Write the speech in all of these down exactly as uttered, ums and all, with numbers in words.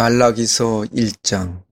말라기서 일 장.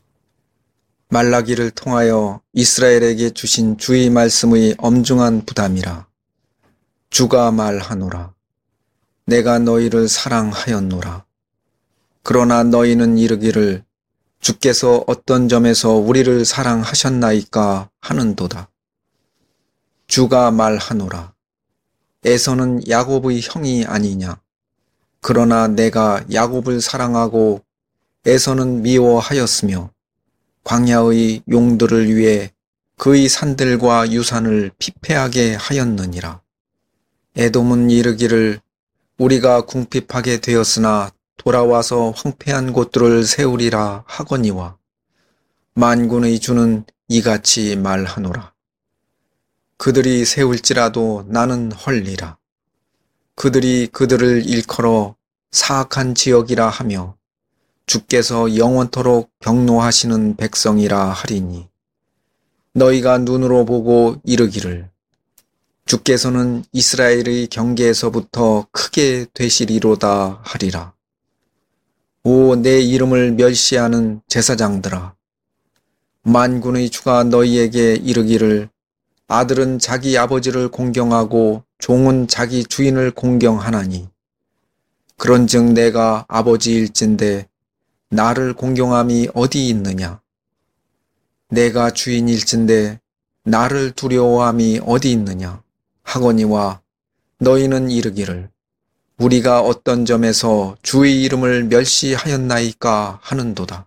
말라기를 통하여 이스라엘에게 주신 주의 말씀의 엄중한 부담이라. 주가 말하노라. 내가 너희를 사랑하였노라. 그러나 너희는 이르기를 주께서 어떤 점에서 우리를 사랑하셨나이까 하는도다. 주가 말하노라. 에서는 야곱의 형이 아니냐. 그러나 내가 야곱을 사랑하고 에서는 미워하였으며 광야의 용들을 위해 그의 산들과 유산을 피폐하게 하였느니라. 에돔은 이르기를 우리가 궁핍하게 되었으나 돌아와서 황폐한 곳들을 세우리라 하거니와 만군의 주는 이같이 말하노라. 그들이 세울지라도 나는 헐리라. 그들이 그들을 일컬어 사악한 지역이라 하며 주께서 영원토록 경노하시는 백성이라 하리니 너희가 눈으로 보고 이르기를 주께서는 이스라엘의 경계에서부터 크게 되시리로다 하리라. 오, 내 이름을 멸시하는 제사장들아, 만군의 주가 너희에게 이르기를 아들은 자기 아버지를 공경하고 종은 자기 주인을 공경하나니 그런즉 내가 아버지일진데 나를 공경함이 어디 있느냐? 내가 주인일진데 나를 두려워함이 어디 있느냐? 하거니와 너희는 이르기를 우리가 어떤 점에서 주의 이름을 멸시하였나이까 하는도다.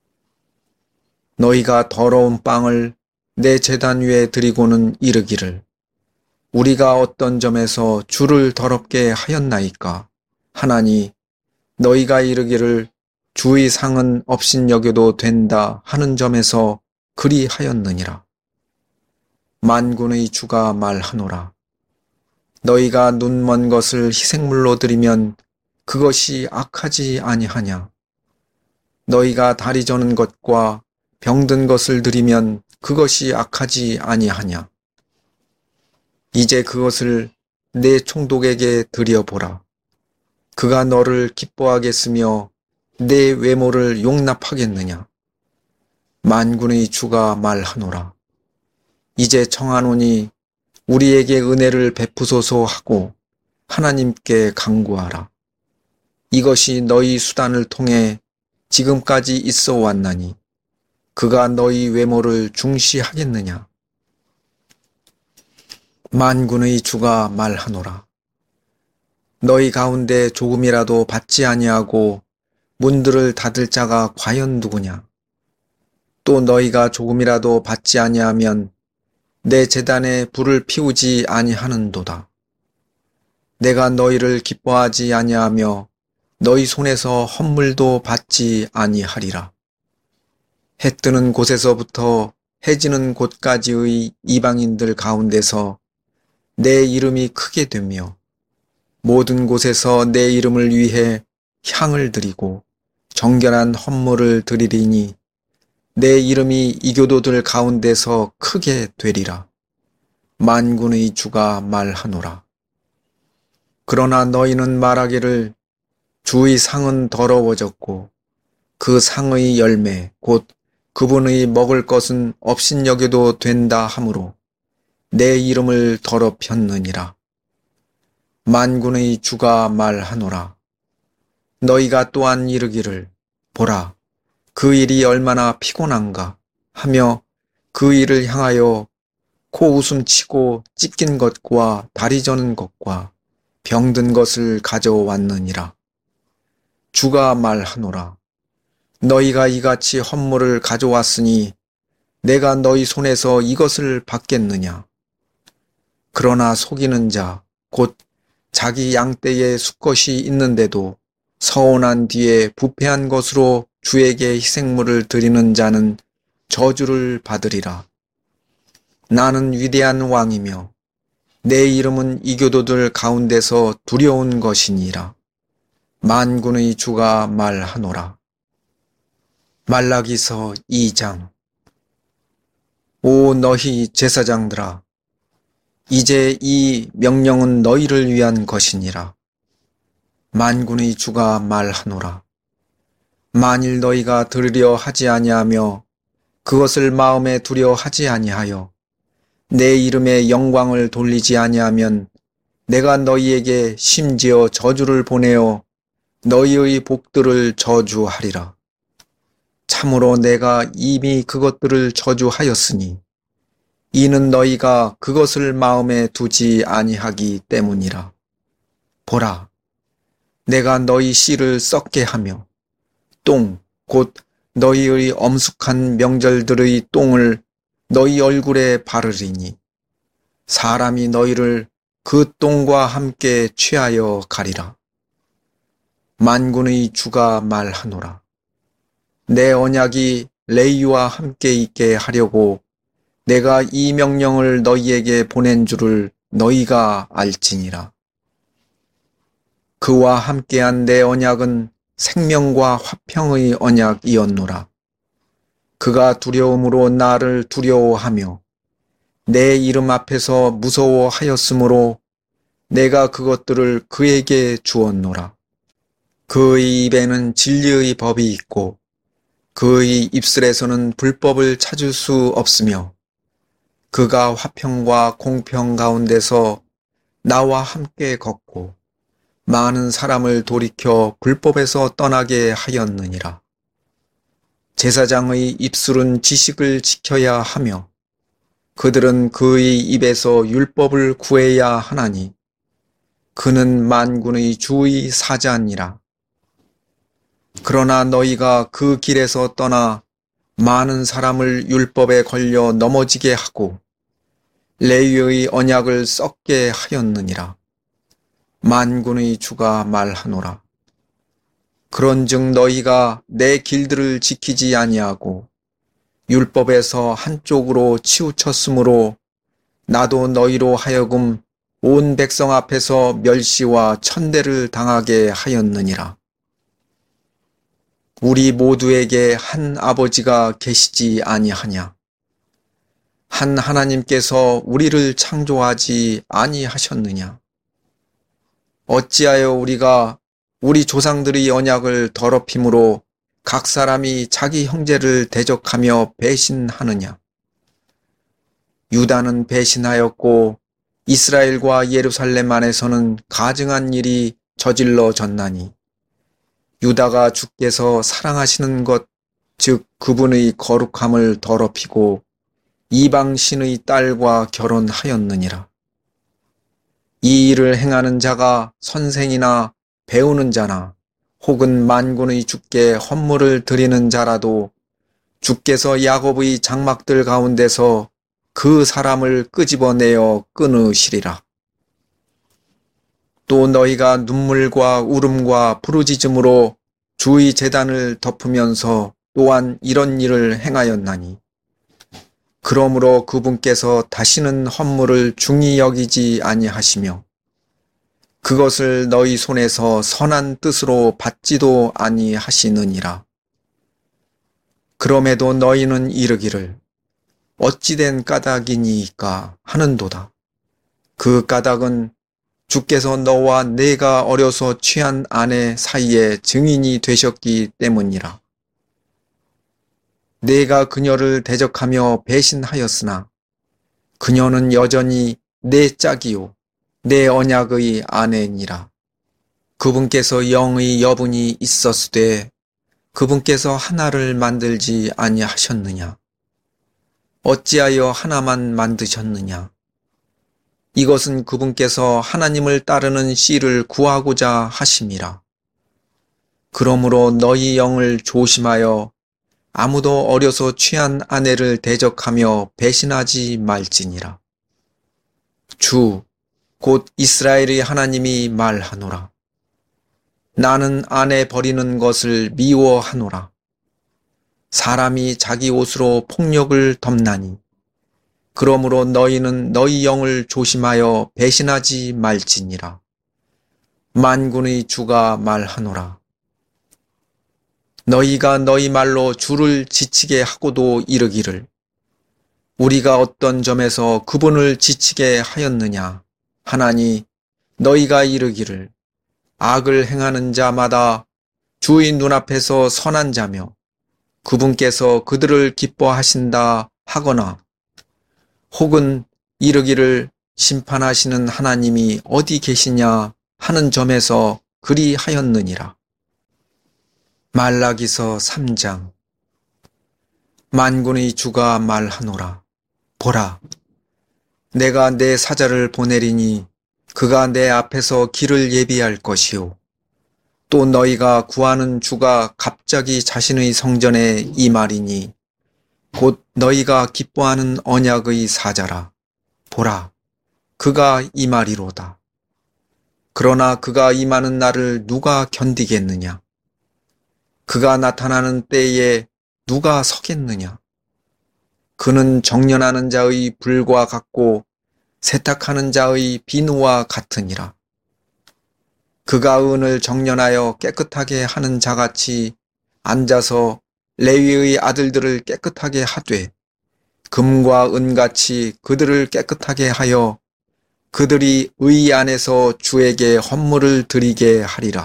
너희가 더러운 빵을 내 제단 위에 드리고는 이르기를 우리가 어떤 점에서 주를 더럽게 하였나이까 하나니 너희가 이르기를 주의 상은 업신여겨도 된다 하는 점에서 그리 하였느니라. 만군의 주가 말하노라. 너희가 눈먼 것을 희생물로 드리면 그것이 악하지 아니하냐. 너희가 다리 저는 것과 병든 것을 드리면 그것이 악하지 아니하냐. 이제 그것을 내 총독에게 드려보라. 그가 너를 기뻐하겠으며 내 외모를 용납하겠느냐. 만군의 주가 말하노라. 이제 청하노니 우리에게 은혜를 베푸소서 하고 하나님께 간구하라. 이것이 너희 수단을 통해 지금까지 있어 왔나니 그가 너희 외모를 중시하겠느냐. 만군의 주가 말하노라. 너희 가운데 조금이라도 받지 아니하고 문들을 닫을 자가 과연 누구냐? 또 너희가 조금이라도 받지 아니하면 내 제단에 불을 피우지 아니하는도다. 내가 너희를 기뻐하지 아니하며 너희 손에서 헌물도 받지 아니하리라. 해 뜨는 곳에서부터 해 지는 곳까지의 이방인들 가운데서 내 이름이 크게 되며 모든 곳에서 내 이름을 위해 향을 드리고 정결한 헌물을 드리리니 내 이름이 이교도들 가운데서 크게 되리라. 만군의 주가 말하노라. 그러나 너희는 말하기를 주의 상은 더러워졌고 그 상의 열매 곧 그분의 먹을 것은 업신여겨도 된다 하므로 내 이름을 더럽혔느니라. 만군의 주가 말하노라. 너희가 또한 이르기를 보라, 그 일이 얼마나 피곤한가 하며 그 일을 향하여 코웃음치고 찢긴 것과 다리 저는 것과 병든 것을 가져왔느니라. 주가 말하노라. 너희가 이같이 헌물을 가져왔으니 내가 너희 손에서 이것을 받겠느냐. 그러나 속이는 자, 곧 자기 양떼에 수컷이 있는데도 서원한 뒤에 부패한 것으로 주에게 희생물을 드리는 자는 저주를 받으리라. 나는 위대한 왕이며 내 이름은 이교도들 가운데서 두려운 것이니라. 만군의 주가 말하노라. 말라기서 이 장. 오 너희 제사장들아, 이제 이 명령은 너희를 위한 것이니라. 만군의 주가 말하노라. 만일 너희가 들으려 하지 아니하며 그것을 마음에 두려 하지 아니하여 내 이름의 영광을 돌리지 아니하면 내가 너희에게 심지어 저주를 보내어 너희의 복들을 저주하리라. 참으로 내가 이미 그것들을 저주하였으니 이는 너희가 그것을 마음에 두지 아니하기 때문이라. 보라, 내가 너희 씨를 썩게 하며 똥, 곧 너희의 엄숙한 명절들의 똥을 너희 얼굴에 바르리니 사람이 너희를 그 똥과 함께 취하여 가리라. 만군의 주가 말하노라. 내 언약이 레위와 함께 있게 하려고 내가 이 명령을 너희에게 보낸 줄을 너희가 알지니라. 그와 함께한 내 언약은 생명과 화평의 언약이었노라. 그가 두려움으로 나를 두려워하며 내 이름 앞에서 무서워하였으므로 내가 그것들을 그에게 주었노라. 그의 입에는 진리의 법이 있고 그의 입술에서는 불법을 찾을 수 없으며 그가 화평과 공평 가운데서 나와 함께 걷고 많은 사람을 돌이켜 불법에서 떠나게 하였느니라. 제사장의 입술은 지식을 지켜야 하며 그들은 그의 입에서 율법을 구해야 하나니 그는 만군의 주의 사자니라. 그러나 너희가 그 길에서 떠나 많은 사람을 율법에 걸려 넘어지게 하고 레위의 언약을 썩게 하였느니라. 만군의 주가 말하노라. 그런즉 너희가 내 길들을 지키지 아니하고 율법에서 한쪽으로 치우쳤으므로 나도 너희로 하여금 온 백성 앞에서 멸시와 천대를 당하게 하였느니라. 우리 모두에게 한 아버지가 계시지 아니하냐? 한 하나님께서 우리를 창조하지 아니하셨느냐? 어찌하여 우리가 우리 조상들의 언약을 더럽힘으로 각 사람이 자기 형제를 대적하며 배신하느냐? 유다는 배신하였고 이스라엘과 예루살렘 안에서는 가증한 일이 저질러졌나니 유다가 주께서 사랑하시는 것, 즉 그분의 거룩함을 더럽히고 이방신의 딸과 결혼하였느니라. 이 일을 행하는 자가 선생이나 배우는 자나 혹은 만군의 주께 헌물을 드리는 자라도 주께서 야곱의 장막들 가운데서 그 사람을 끄집어내어 끊으시리라. 또 너희가 눈물과 울음과 부르짖음으로 주의 제단을 덮으면서 또한 이런 일을 행하였나니 그러므로 그분께서 다시는 헌물을 중히 여기지 아니하시며 그것을 너희 손에서 선한 뜻으로 받지도 아니하시느니라. 그럼에도 너희는 이르기를 어찌된 까닭이니까 하는도다. 그 까닭은 주께서 너와 내가 어려서 취한 아내 사이에 증인이 되셨기 때문이라. 내가 그녀를 대적하며 배신하였으나 그녀는 여전히 내 짝이요 내 언약의 아내니라. 그분께서 영의 여분이 있었으되 그분께서 하나를 만들지 아니하셨느냐? 어찌하여 하나만 만드셨느냐? 이것은 그분께서 하나님을 따르는 씨를 구하고자 하심이라. 그러므로 너희 영을 조심하여 아무도 어려서 취한 아내를 대적하며 배신하지 말지니라. 주, 곧 이스라엘의 하나님이 말하노라. 나는 아내 버리는 것을 미워하노라. 사람이 자기 옷으로 폭력을 덮나니 그러므로 너희는 너희 영을 조심하여 배신하지 말지니라. 만군의 주가 말하노라. 너희가 너희 말로 주를 지치게 하고도 이르기를 우리가 어떤 점에서 그분을 지치게 하였느냐 하나니 너희가 이르기를 악을 행하는 자마다 주의 눈앞에서 선한 자며 그분께서 그들을 기뻐하신다 하거나 혹은 이르기를 심판하시는 하나님이 어디 계시냐 하는 점에서 그리하였느니라. 말라기서 삼 장. 만군의 주가 말하노라. 보라, 내가 내 사자를 보내리니 그가 내 앞에서 길을 예비할 것이요. 또 너희가 구하는 주가 갑자기 자신의 성전에 임하리니 곧 너희가 기뻐하는 언약의 사자라. 보라, 그가 임하리로다. 그러나 그가 임하는 날을 누가 견디겠느냐? 그가 나타나는 때에 누가 서겠느냐? 그는 정련하는 자의 불과 같고 세탁하는 자의 비누와 같으니라. 그가 은을 정련하여 깨끗하게 하는 자같이 앉아서 레위의 아들들을 깨끗하게 하되 금과 은같이 그들을 깨끗하게 하여 그들이 의 안에서 주에게 헌물을 드리게 하리라.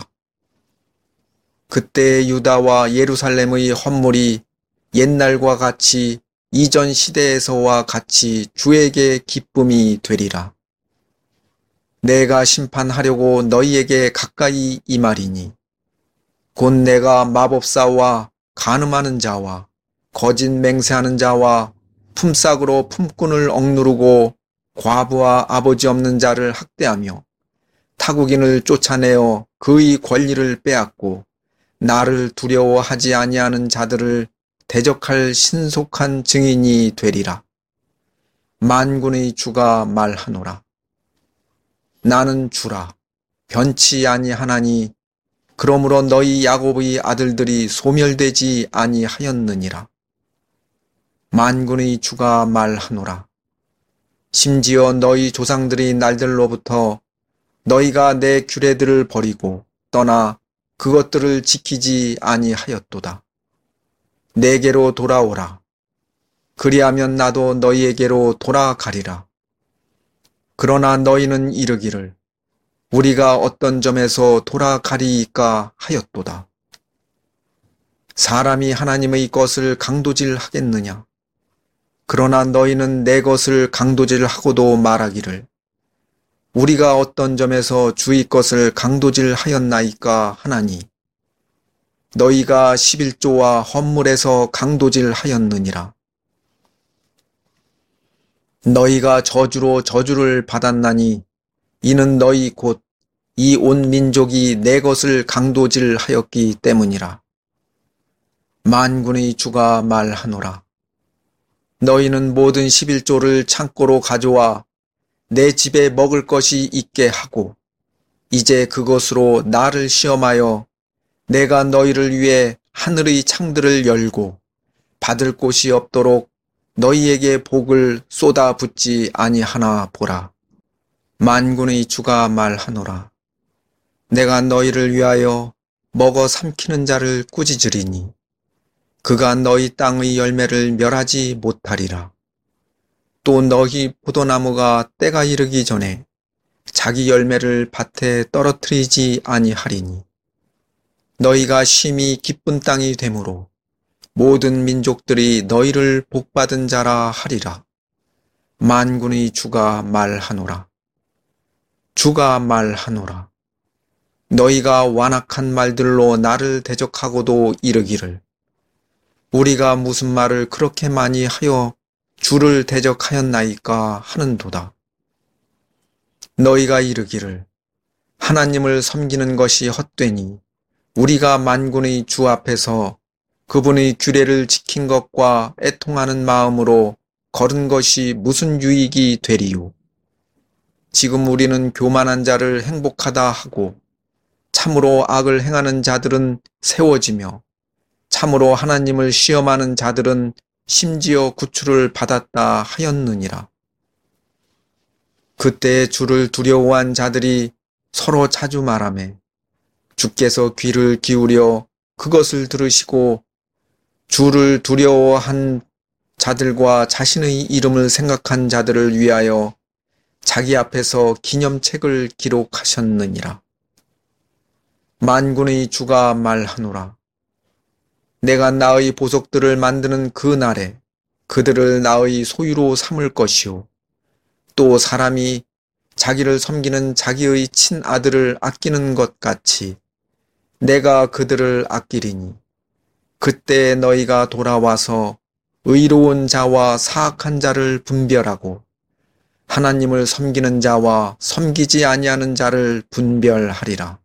그때 유다와 예루살렘의 헌물이 옛날과 같이 이전 시대에서와 같이 주에게 기쁨이 되리라. 내가 심판하려고 너희에게 가까이 임하리니 곧 내가 마법사와 간음하는 자와 거짓 맹세하는 자와 품삯으로 품꾼을 억누르고 과부와 아버지 없는 자를 학대하며 타국인을 쫓아내어 그의 권리를 빼앗고 나를 두려워하지 아니하는 자들을 대적할 신속한 증인이 되리라. 만군의 주가 말하노라. 나는 주라. 변치 아니하나니 그러므로 너희 야곱의 아들들이 소멸되지 아니하였느니라. 만군의 주가 말하노라. 심지어 너희 조상들이 날들로부터 너희가 내 규례들을 버리고 떠나 그것들을 지키지 아니하였도다. 내게로 돌아오라. 그리하면 나도 너희에게로 돌아가리라. 그러나 너희는 이르기를 우리가 어떤 점에서 돌아가리이까 하였도다. 사람이 하나님의 것을 강도질하겠느냐? 그러나 너희는 내 것을 강도질하고도 말하기를 우리가 어떤 점에서 주의 것을 강도질하였나이까 하나니 너희가 십일조와 헌물에서 강도질하였느니라. 너희가 저주로 저주를 받았나니 이는 너희 곧 이 온 민족이 내 것을 강도질하였기 때문이라. 만군의 주가 말하노라. 너희는 모든 십일조를 창고로 가져와 내 집에 먹을 것이 있게 하고 이제 그것으로 나를 시험하여 내가 너희를 위해 하늘의 창들을 열고 받을 곳이 없도록 너희에게 복을 쏟아붓지 아니하나 보라. 만군의 주가 말하노라. 내가 너희를 위하여 먹어 삼키는 자를 꾸짖으리니 그가 너희 땅의 열매를 멸하지 못하리라. 또 너희 포도나무가 때가 이르기 전에 자기 열매를 밭에 떨어뜨리지 아니하리니 너희가 심히 기쁜 땅이 되므로 모든 민족들이 너희를 복받은 자라 하리라. 만군의 주가 말하노라. 주가 말하노라. 너희가 완악한 말들로 나를 대적하고도 이르기를 우리가 무슨 말을 그렇게 많이 하여 주를 대적하였나이까 하는도다. 너희가 이르기를 하나님을 섬기는 것이 헛되니 우리가 만군의 주 앞에서 그분의 규례를 지킨 것과 애통하는 마음으로 걸은 것이 무슨 유익이 되리요. 지금 우리는 교만한 자를 행복하다 하고 참으로 악을 행하는 자들은 세워지며 참으로 하나님을 시험하는 자들은 심지어 구출을 받았다 하였느니라. 그때 주를 두려워한 자들이 서로 자주 말하매 주께서 귀를 기울여 그것을 들으시고 주를 두려워한 자들과 자신의 이름을 생각한 자들을 위하여 자기 앞에서 기념책을 기록하셨느니라. 만군의 주가 말하노라. 내가 나의 보석들을 만드는 그 날에 그들을 나의 소유로 삼을 것이요. 또 사람이 자기를 섬기는 자기의 친아들을 아끼는 것 같이 내가 그들을 아끼리니 그때 너희가 돌아와서 의로운 자와 사악한 자를 분별하고 하나님을 섬기는 자와 섬기지 아니하는 자를 분별하리라.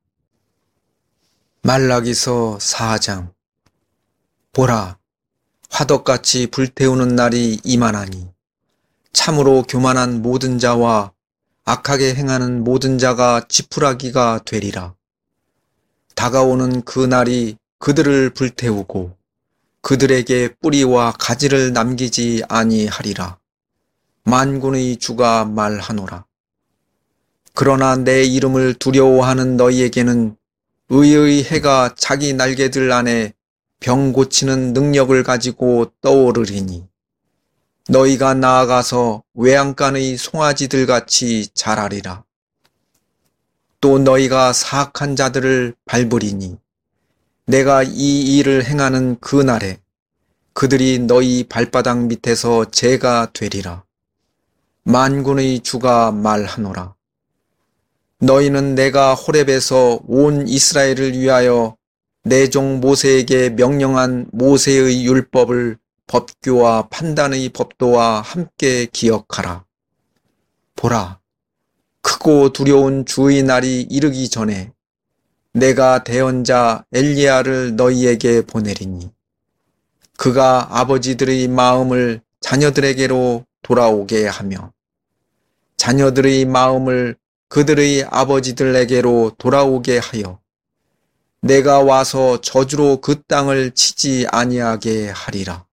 말라기서 사 장. 보라, 화덕같이 불태우는 날이 임하나니 참으로 교만한 모든 자와 악하게 행하는 모든 자가 지푸라기가 되리라. 다가오는 그 날이 그들을 불태우고 그들에게 뿌리와 가지를 남기지 아니하리라. 만군의 주가 말하노라. 그러나 내 이름을 두려워하는 너희에게는 의의 해가 자기 날개들 안에 병 고치는 능력을 가지고 떠오르리니 너희가 나아가서 외양간의 송아지들 같이 자라리라. 또 너희가 사악한 자들을 밟으리니 내가 이 일을 행하는 그 날에 그들이 너희 발바닥 밑에서 재가 되리라. 만군의 주가 말하노라. 너희는 내가 호렙에서 온 이스라엘을 위하여 내 종 모세에게 명령한 모세의 율법을 법규와 판단의 법도와 함께 기억하라. 보라, 크고 두려운 주의 날이 이르기 전에 내가 대언자 엘리야를 너희에게 보내리니 그가 아버지들의 마음을 자녀들에게로 돌아오게 하며 자녀들의 마음을 그들의 아버지들에게로 돌아오게 하여 내가 와서 저주로 그 땅을 치지 아니하게 하리라.